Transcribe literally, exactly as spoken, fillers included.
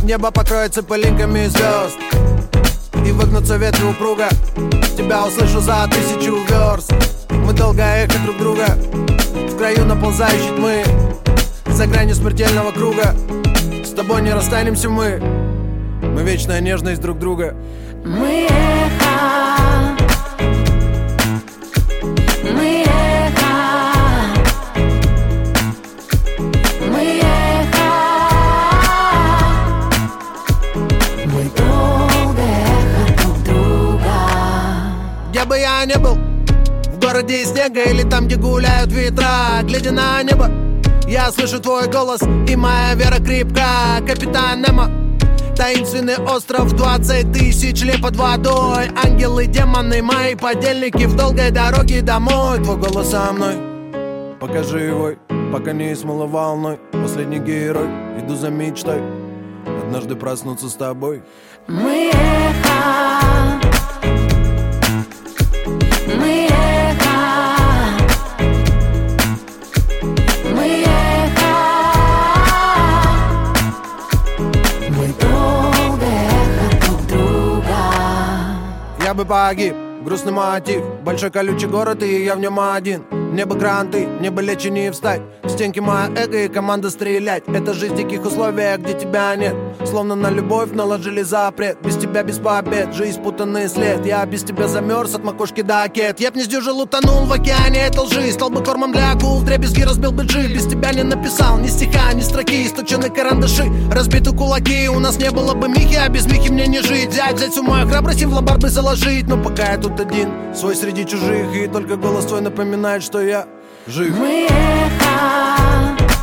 Небо покроется пылинками звезд и выгнутся ветви упруга. Тебя услышу за тысячу верст. Мы долго эхо друг друга, в краю наползающей тьмы, за гранью смертельного круга. С тобой не расстанемся мы. Мы вечная нежность друг друга. Мы эхо, мы эхо, мы эхо, мы долго эхо друг друга. Где бы я ни был, в городе из снега или там, где гуляют ветра, глядя на небо, я слышу твой голос, и моя вера крепка. Капитан Немо, таинственный остров, двадцать тысяч лет под водой. Ангелы, демоны, мои подельники в долгой дороге домой. Твой голос со мной, покажи его, пока не смыло волной. Последний герой, иду за мечтой, однажды проснуться с тобой. Мы эхо, мы эхо, мы эхо, мы долго эхо друг друга. Я бы погиб, грустный мотив, большой колючий город, и я в нем один. Мне бы гранты, мне бы лечь и не встать, в стенки моя эго и команда стрелять. Это жизнь в диких условиях, где тебя нет. Словно на любовь наложили запрет. Без тебя без побед, жизнь путанный след. Я без тебя замерз от макушки до окет. Я б не сдюжил, утонул в океане этой лжи. Стал бы кормом для акул, вдребезги разбил бы джи. Без тебя не написал ни стиха, ни строки, источены карандаши, разбиты кулаки. У нас не было бы Михи, а без Михи мне не жить. Взять, взять всю мою храбрость и в лабар бы заложить. Но пока я тут один, свой среди чужих, и только голос твой напоминает, что я жив. Мы эхо,